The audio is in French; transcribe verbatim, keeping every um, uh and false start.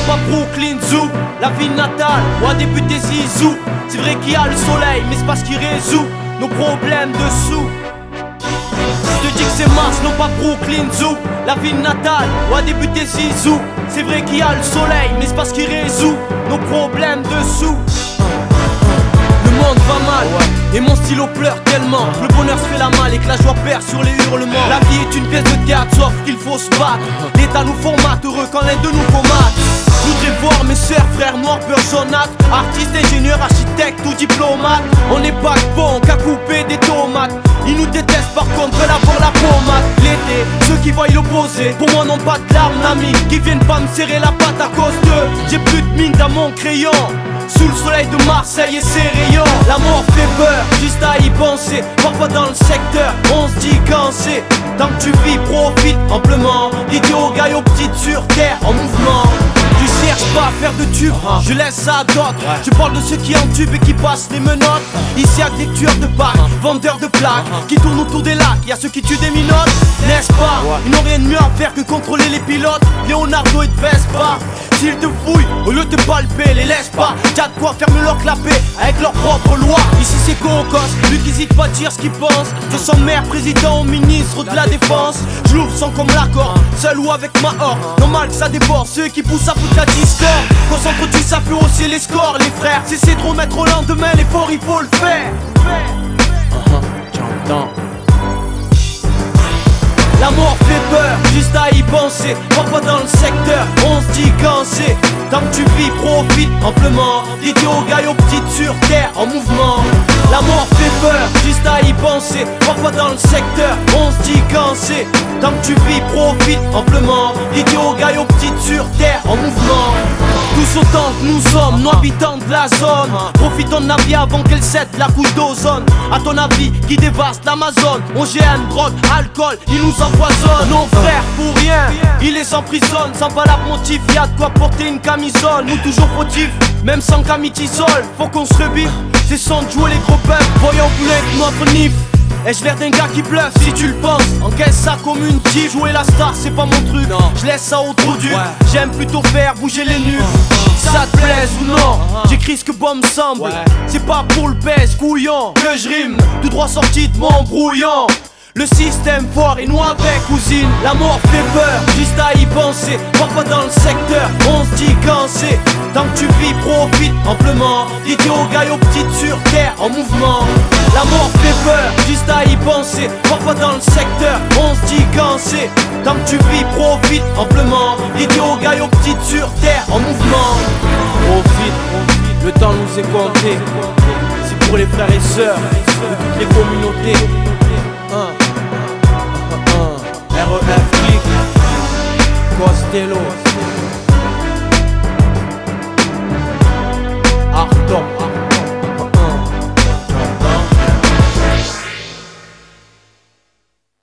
non pas Brooklyn Zoo. La ville natale, où a débuté Zizou. C'est vrai qu'il y a le soleil, mais c'est pas ce qui résout nos problèmes dessous. Je te dis que c'est Mars, non pas Brooklyn Zoo. La ville natale, où a débuté Zizou. C'est vrai qu'il y a le soleil, mais c'est pas ce qui résout nos problèmes dessous. Le monde va mal, et mon stylo pleure tellement que le bonheur se fait la malle et que la joie perd sur les hurlements. La vie est une pièce de théâtre, sauf qu'il faut se battre. L'État nous formate, heureux quand l'un de nous comate. Je voudrais voir mes sœurs, frères noirs, beurre jaunâtre. Artistes, ingénieurs, architectes ou diplomates. On n'est pas bon qu'à couper des tomates. Ils nous détestent par contre, veulent avoir la pommade. L'été, ceux qui voient l'opposé, pour moi n'ont pas de larmes d'amis. Qui viennent pas me serrer la patte à cause d'eux. J'ai plus de mine dans mon crayon. Sous le soleil de Marseille et ses rayons. La mort fait peur, juste à y penser. Parfois dans le secteur, on se dit quand c'est. Tant que tu vis, profite amplement. L'idiot gagne aux petites sur terre en mouvement. Je cherche pas à faire de tube, je laisse ça à d'autres. Je parle de ceux qui entubent et qui passent les menottes. Ici y'a des tueurs de packs, vendeurs de plaques qui tournent autour des lacs, y'a ceux qui tuent des minottes. N'est-ce pas, ils n'ont rien de mieux à faire que contrôler les pilotes. Leonardo et de Vespa, s'ils te fouillent, au lieu de te palper, les laisse pas. Y'a de quoi fermer leur clapet avec leur propre loi. Ici c'est Cocos, lui qui hésite pas à dire ce qu'il pense. De son maire, président au ministre de la défense. Je l'ouvre sans comme l'accord, seul ou avec ma horde. Normal que ça déborde, ceux qui poussent à foutre la discorde. Concentre-tu, ça fait hausser les scores, les frères. Si c'est trop mettre au lendemain, l'effort il faut le faire. J'entends. La mort fait peur, juste à y penser. Parfois dans le secteur, on se dit quand c'est. Tant que tu vis, profite amplement. L'idiot gagne aux petites sur terre en mouvement. La mort fait peur, juste à y penser. Parfois dans le secteur, on se dit quand c'est. Tant que tu vis, profite amplement. L'idiot gagne aux petites sur terre en mouvement. Tous autant que nous sommes, nous habitants de la zone. Profitons de la vie avant qu'elle cède la couche d'ozone. À ton avis, qui dévaste l'Amazone. O G M, drogue, alcool, ils nous empoisonnent. Nos frères pour rien, ils les emprisonnent. Sans valable motif, y'a de quoi porter une camisole. Nous toujours fautifs, même sans camitisol. Faut qu'on se rebiffe, c'est sans jouer les gros peuples. Voyons plus avec notre nif. Ai-je l'air d'un gars qui bluffe si tu le penses? Encaisse ça comme une tige. Jouer la star c'est pas mon truc, je laisse ça au trou dur. J'aime plutôt faire bouger les nues. Ça te plaise ou non, j'écris ce que bon me semble. C'est pas pour le pèse couillon que je rime, tout droit sorti de mon brouillon. Le système fort et nous avec cousine. La mort fait peur, juste à y penser. Parfois dans le secteur, on se dit quand c'est. Tant que tu vis, profite amplement. L'idiot gagne aux petites sur terre en mouvement. La mort fait peur, juste à y penser. Parfois dans le secteur, on se dit quand c'est. Tant que tu vis, profite amplement. L'idiot gagne aux petites sur terre en mouvement. Profite, le temps nous est compté. C'est pour les frères et sœurs de toutes les communautés. R E F Click Costello.